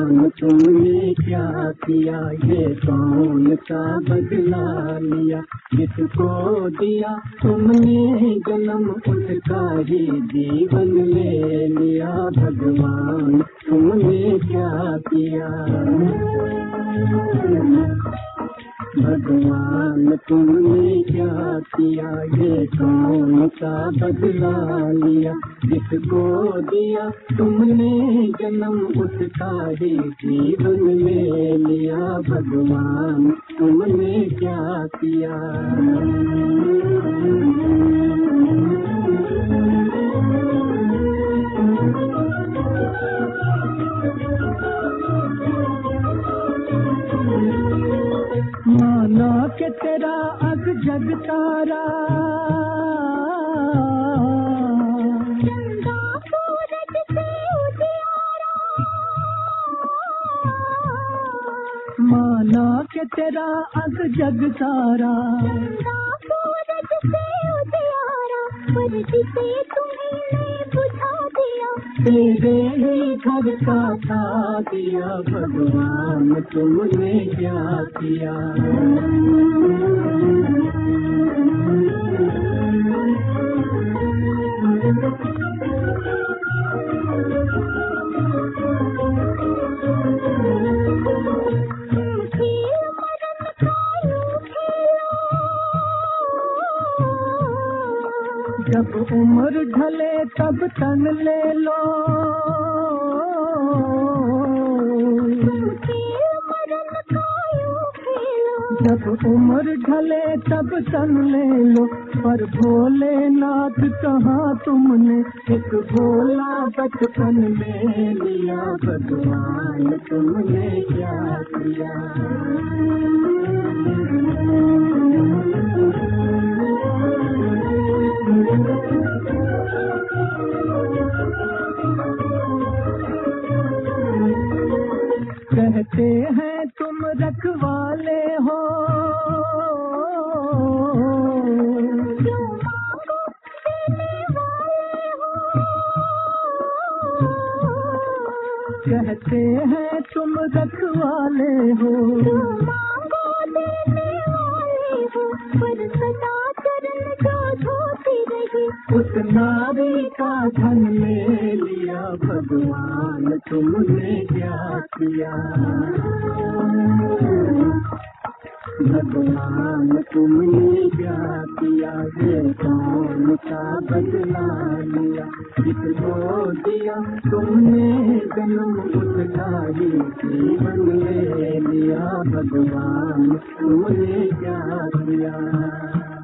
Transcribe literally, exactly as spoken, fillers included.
भगवान तुमने क्या किया, ये कौन सा बदला लिया, जिसको दिया तुमने जन्म उसका ही जीवन ले लिया। भगवान तुमने क्या किया, भगवान तुमने क्या किया, ये कौन सा बदला लिया, जिसको दिया तुमने जन्म उसका ही जीवन ले लिया। भगवान तुमने क्या किया, माना के तेरा अग जग तारा, चंदा सूरज से उजियारा, माना के तेरा अग जग तारा, चंदा सूरज से उजियारा, पर जिसे तुम्हें बुझा दिया, तेरे ही घर का था दिया। भगवान तुमने क्या किया, जब उम्र ढले तब तन ले लो, जब उम्र ढले तब तन ले लो, पर भोलेनाथ कहाँ तुमने एक भोला बचपन में लिया। भगवान तुमने क्या किया, कहते हैं तुम रखवाले हो, कहते हैं तुम रखवाले हो, पर सदा चरण जो धोती रही, उस नारी का धन ले लिया। भगवान तुमने क्या किया, भगवान तुमने क्या किया, ये कौन सा बदला लिया, जिसको दिया तुमने जन्म उसका ही जीवन ले लिया। भगवान तुमने क्या किया।